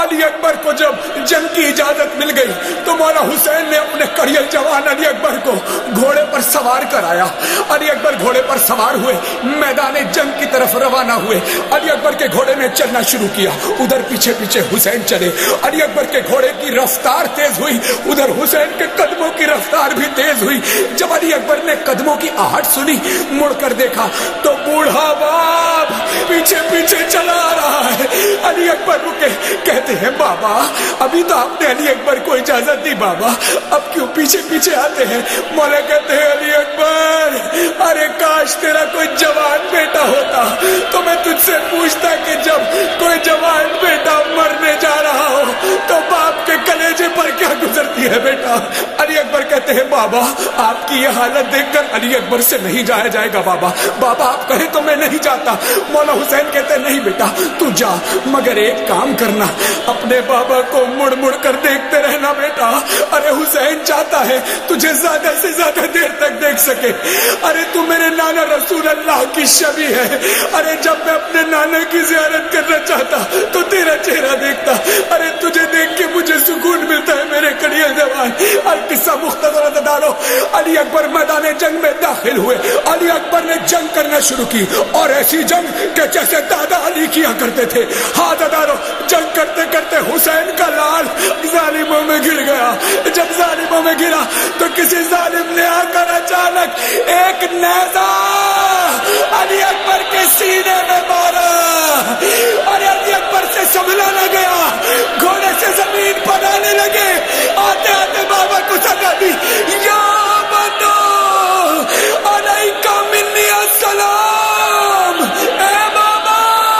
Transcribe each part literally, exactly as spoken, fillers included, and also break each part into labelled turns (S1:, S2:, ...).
S1: علی اکبر کو جب جنگ کی اجازت مل گئی تو مولا حسین نے اپنے کڑیل جوان علی اکبر کو گھوڑے پر سوار کرایا. علی اکبر گھوڑے پر سوار ہوئے میدان جنگ کی طرف روانہ ہوئے. علی اکبر کے گھوڑے نے چلنا شروع کیا, ادھر پیچھے پیچھے حسین چلے. علی اکبر کے گھوڑے کی رفتار تیز ہوئی, ادھر حسین کے قدموں کی رفتار بھی تیز ہوئی. جب علی اکبر نے قدموں کی آہٹ سنی, مڑ کر دیکھا تو بوڑھا باپ پیچھے پیچھے چلا آ رہا ہے. علی اکبر رکے, کہتے ہیں بابا ابھی تو آپ نے علی اکبر کو اجازت دی, بابا اب کیوں پیچھے پیچھے آتے ہیں؟ مولا کہتے ہیں علی اکبر ارے کاش تیرا کوئی جوان بیٹا ہوتا تو میں تجھ سے پوچھتا کہ جب کوئی جوان بیٹا مرنے جا رہا ہو تو باپ کے کلیجے پر کیا گزرتی ہے بیٹا. علی اکبر کہتے ہیں بابا آپ کی یہ حالت دیکھ کر علی اکبر سے نہیں جایا جائے گا بابا, بابا آپ کہیں تو میں نہیں جاتا. مولا حسین کہتے ہیں نہیں بیٹا تو جا, مگر ایک کام کرنا اپنے بابا کو مڑ مڑ کر دیکھتے رہنا بیٹا. ارے حسین چاہتا ہے تجھے زیادہ سے زیادہ دیر تک دیکھ سکے. ارے تو میرے نانا رسول اللہ کی شبیہ ہے. ارے جب میں اپنے نانا کی زیارت کرنا چاہتا تو تیرا چہرہ دیکھتا. ارے تجھے دیکھ کے مجھے سکون ملتا ہے میرے کڑیل جوان. اور قصہ مختصر ڈالو. علی اکبر میدان جنگ میں داخل ہوئے. علی اکبر نے جنگ کرنا شروع کی, اور ایسی جنگ کہ جیسے دادا علی کیا کرتے تھے. ہاتھ ڈالو. جنگ کرتے کرتے حسین کا لال ظالموں میں گر گیا. جب ظالموں میں گرا تو کسی ظالم نے آ کر اچانک ایک نیزہ علی اکبر کے سینے میں مارا, اور علی اکبر سے سنبھلا نہ گیا, گھوڑے سے زمین پر آنے لگے. آتے آتے بابا کو سزا دی, یا بندو علیکہ منی السلام. اے بابا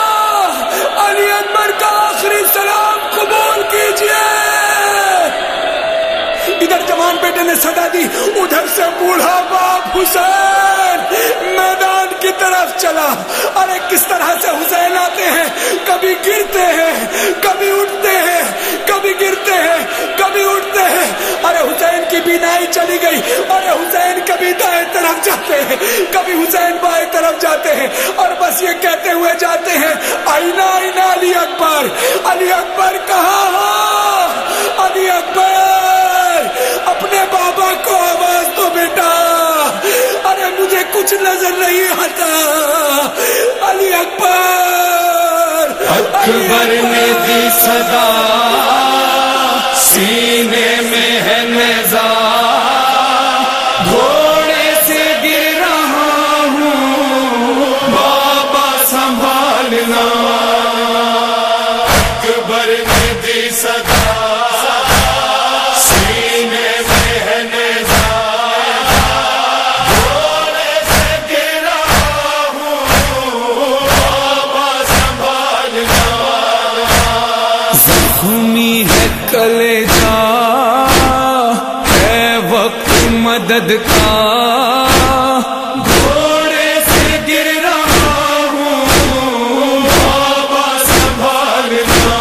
S1: علی اکبر کا آخری سلام قبول کیجئے. ادھر جوان بیٹے نے صدا دی, ادھر سے بوڑھا باپ حسین میدان کی طرف چلا. ارے کس طرح سے حسین آتے ہیں, کبھی گرتے ہیں کبھی اٹھتے ہیں, کبھی گرتے ہیں کبھی اٹھتے ہیں. ارے حسین کی بینائی چلی گئی. ارے حسین کبھی دائیں طرف جاتے ہیں کبھی حسین بائیں طرف جاتے ہیں, اور بس یہ کہتے ہوئے جاتے ہیں آئینہ آئینہ علی اکبر, علی اکبر کہاں ہو, علی اکبر اپنے بابا کو آواز دو بیٹا. ارے مجھے کچھ نظر نہیں آتا. علی اکبر
S2: اکبر نے دی صدا, سینے میں ہے نیزہ, گھوڑے سے گر رہا ہوں بابا سنبھالنا. اکبر نے دی صدا, سینے میں ہے نیزہ, گھوڑے سے گر رہا ہوں بابا سنبھالنا. زخمی ہے کلیجہ, ہے وقت مدد کا, گھوڑے سے گر رہا ہوں بابا سنبھالنا.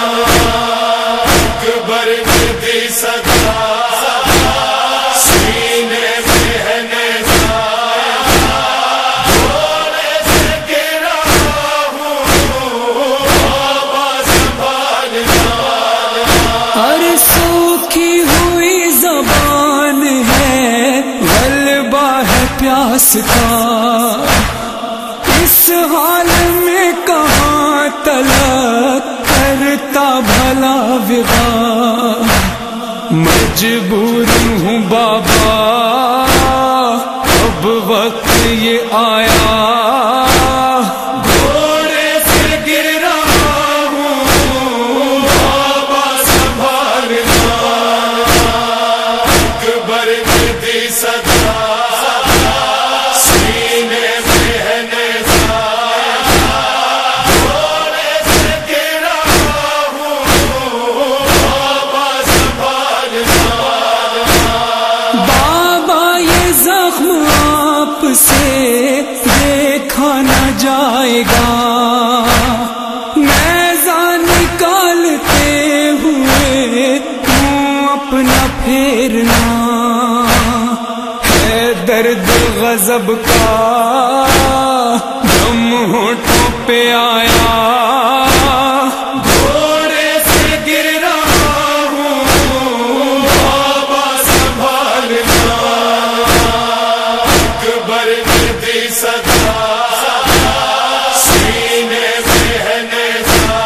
S2: اکبر نے دی صدا, سینے میں ہے نیزہ, گھوڑے سے گر رہا ہوں بابا سنبھالنا.
S3: ارے سوکھی ہوئی زبان ہے, غلبہ ہے پیاس کا, اس حال میں کہاں تلک کرتا بھلا وغا. مجبور ہوں بابا اب وقت یہ آیا,
S2: گھوڑے سے گر رہا ہوں بابا سنبھالنا. اکبر نے دی صدا, سینے میں ہے نیزہ, گھوڑے سے گر رہا ہوں بابا سنبھالنا.
S3: بابا یہ زخم آپ سے دیکھا نہ جائے گا, نیزہ نکالتے ہوئے تم اپنا پھیرنا. ہے درد غضب کا دم ہونٹوں پہ آیا,
S2: گھوڑے سے دی صدا سینے میں ہے نیزہ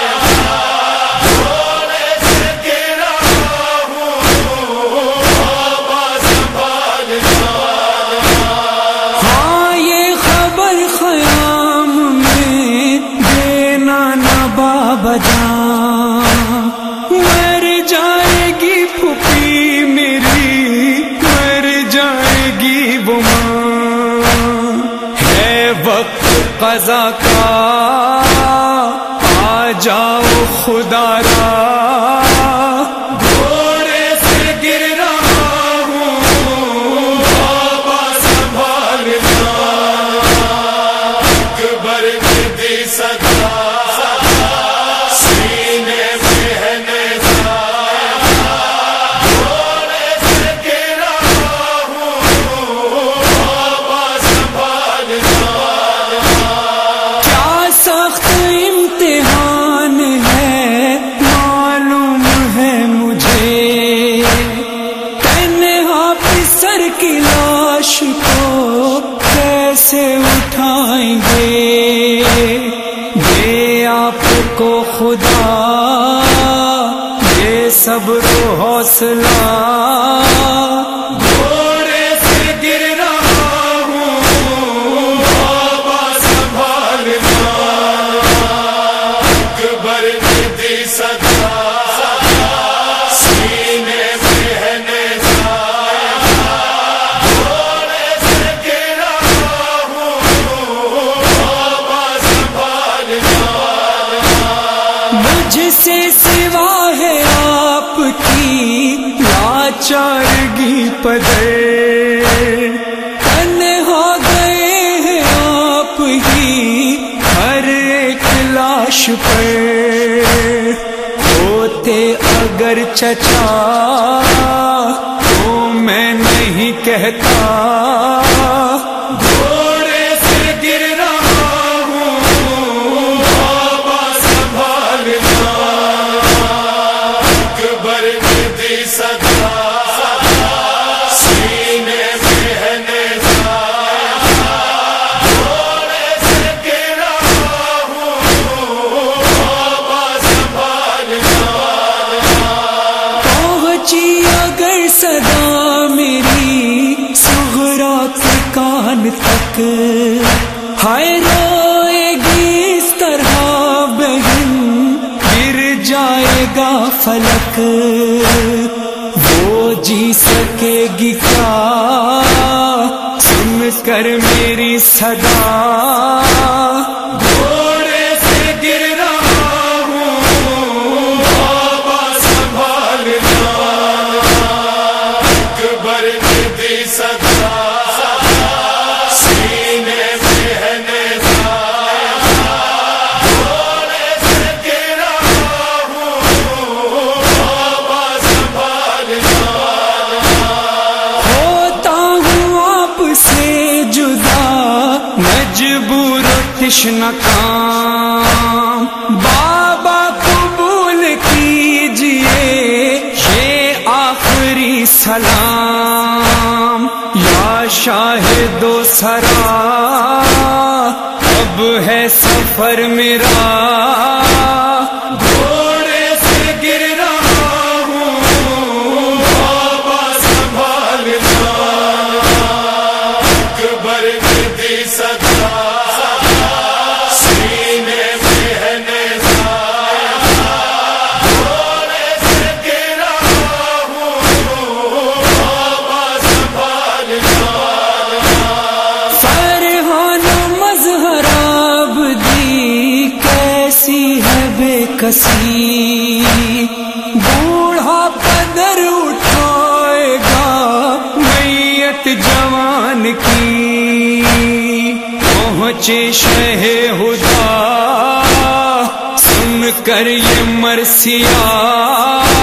S2: گھوڑے سے گرا ہوں بابا سنبھالنا
S3: ہاں یہ خبر خیام میں دینا نہ بابا جان مر جائے گی پھوپھی میری مر جائے گی وہ ماں ہے وقت قضا کا آ جاؤ خدا را
S2: گھوڑے سے گر رہا ہوں بابا سنبھالنا اکبر کی دی صدا سینے میں ہے نیزہ گھوڑے سے گر رہا ہوں بابا سنبھالنا
S3: کیا سخت امتحان ہے معلوم ہے مجھے تنہا پسر کی لاش کو کیسے اٹھائیں گے دے آپ کو خدا یہ صبر و حوصلہ
S2: گھوڑے سے گر رہا ہوں بابا سنبھالنا اکبر کی دی صدا سینے میں ہے نیزہ گھوڑے سے گر رہا ہوں بابا سنبھالنا
S3: مجھ سے سوا ہے آپ کی لاچارگی پدر تنہا گئے ہیں آپ ہی ہر ایک لاش پر ہوتے اگر چچا تو میں نہیں کہتا
S2: گھوڑے سے گر رہا ہوں بابا سنبھالنا اکبر کی دی صدا سینے میں ہے نیزہ گھوڑے سے گر رہا ہوں بابا سنبھالنا
S3: پہنچی اگر صدا میری صغرا کے کان تک ہائے روئے گی اس طرح بہن گر جائے گا فلک وہ جی سکے گی کیا سن کر میری صدا
S2: گھوڑے سے گر رہا ہوں بابا سنبھالنا اکبر کی دی صدا سینے میں ہے نیزہ گھوڑے سے گر رہا ہوں بابا سنبھالنا
S3: ہوتا ہوں آپ سے جدا مجبور و تشنہ کام بابا قبول کیجئے یہ آخری سلام یا شاہد و سرا اب ہے سفر میرا
S2: گھوڑے سے گر رہا ہوں بابا سنبھالنا اکبر کی دی صدا سینے میں ہے نیزہ گھوڑے سے گر رہا ہوں بابا سنبھالنا
S3: فرحان و مظہر عابدی کیسی ہے بے کسی بوڑھا پدر اٹھائے گا میت جوان کی پہنچے شہ ہدا سن کر یہ مرثیہ